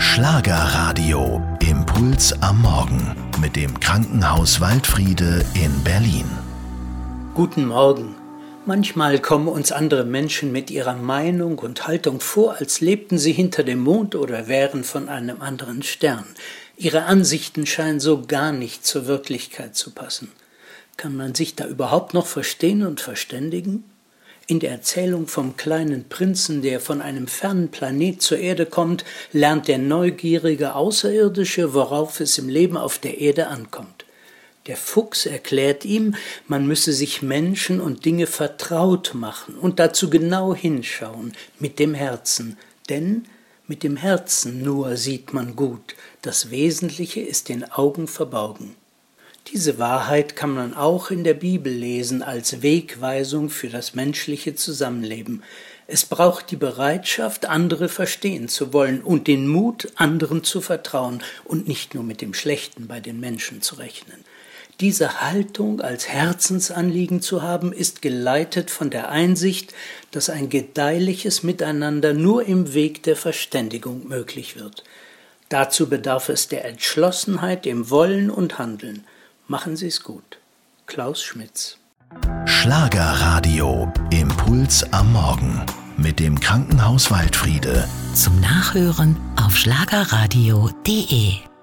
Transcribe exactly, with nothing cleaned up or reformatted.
Schlagerradio. Impuls am Morgen mit dem Krankenhaus Waldfriede in Berlin. Guten Morgen. Manchmal kommen uns andere Menschen mit ihrer Meinung und Haltung vor, als lebten sie hinter dem Mond oder wären von einem anderen Stern. Ihre Ansichten scheinen so gar nicht zur Wirklichkeit zu passen. Kann man sich da überhaupt noch verstehen und verständigen? In der Erzählung vom kleinen Prinzen, der von einem fernen Planet zur Erde kommt, lernt der neugierige Außerirdische, worauf es im Leben auf der Erde ankommt. Der Fuchs erklärt ihm, man müsse sich Menschen und Dinge vertraut machen und dazu genau hinschauen, mit dem Herzen. Denn mit dem Herzen nur sieht man gut, das Wesentliche ist den Augen verborgen. Diese Wahrheit kann man auch in der Bibel lesen als Wegweisung für das menschliche Zusammenleben. Es braucht die Bereitschaft, andere verstehen zu wollen und den Mut, anderen zu vertrauen und nicht nur mit dem Schlechten bei den Menschen zu rechnen. Diese Haltung als Herzensanliegen zu haben, ist geleitet von der Einsicht, dass ein gedeihliches Miteinander nur im Weg der Verständigung möglich wird. Dazu bedarf es der Entschlossenheit im Wollen und Handeln. Machen Sie es gut. Klaus Schmitz. Schlagerradio. Impuls am Morgen mit dem Krankenhaus Waldfriede. Zum Nachhören auf schlagerradio punkt de.